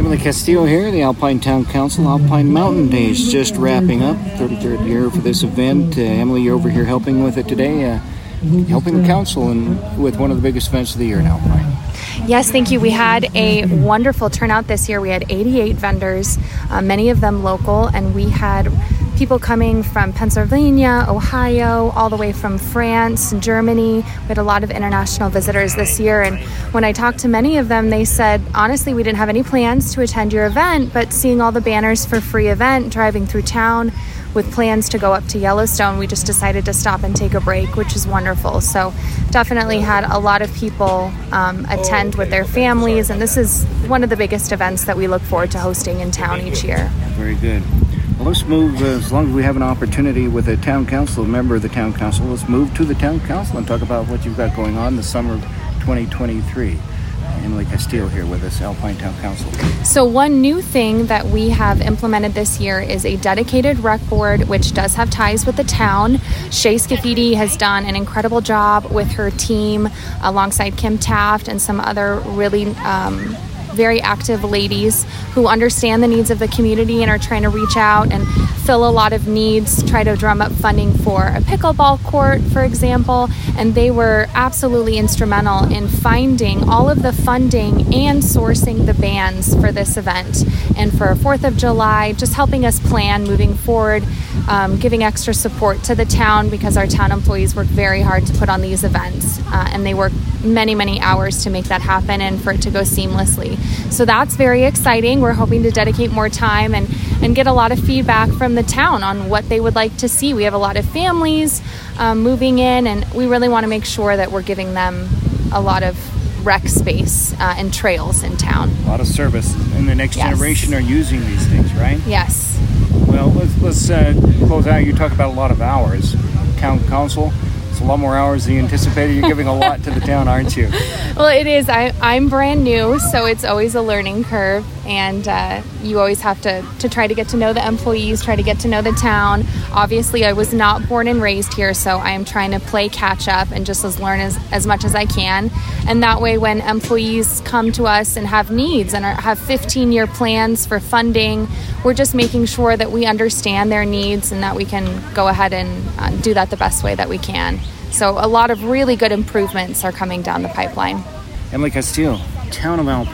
Emily Castillo here, the Alpine Town Council. Alpine Mountain Days just wrapping up, 33rd year for this event. Emily, you're over here helping with it today, helping the council and with one of the biggest events of the year in Alpine. Yes, thank you. We had a wonderful turnout this year. We had 88 vendors, many of them local, and we had people coming from Pennsylvania, Ohio, all the way from France and Germany. We had a lot of international visitors this year, and when I talked to many of them, they said, honestly, we didn't have any plans to attend your event, but seeing all the banners for free event, driving through town with plans to go up to Yellowstone, we just decided to stop and take a break, which is wonderful. So definitely had a lot of people attend with their families, and this is one of the biggest events that we look forward to hosting in town each year. Very good. Well, let's move, as long as we have an opportunity with a town council, a member of the town council, let's move to the town council and talk about what you've got going on this summer of 2023. Emily Castillo here with us, Alpine Town Council. So one new thing that we have implemented this year is a dedicated rec board, which does have ties with the town. Shay Scafidi has done an incredible job with her team alongside Kim Taft and some other really very active ladies who understand the needs of the community and are trying to reach out and fill a lot of needs, try to drum up funding for a pickleball court, for example. And they were absolutely instrumental in finding all of the funding and sourcing the bands for this event. And for 4th of July, just helping us plan moving forward, giving extra support to the town because our town employees work very hard to put on these events. And they work many, many hours to make that happen and for it to go seamlessly. So that's very exciting. We're hoping to dedicate more time and get a lot of feedback from the town on what they would like to see. We have a lot of families moving in, and we really want to make sure that we're giving them a lot of rec space and trails in town. A lot of service, and the next generation are using these things, right? Yes. Well, let's close out. You talk about a lot of hours. Town council, it's a lot more hours than you anticipated. You're giving a lot to the town, aren't you? Well, it is. I'm brand new, so it's always a learning curve, and you always have to try to get to know the employees, try to get to know the town. Obviously, I was not born and raised here, so I am trying to play catch up and just learn as much as I can. And that way, when employees come to us and have needs and have 15-year plans for funding, we're just making sure that we understand their needs and that we can go ahead and do that the best way that we can. So a lot of really good improvements are coming down the pipeline. Emily Castillo, Town of Alpine.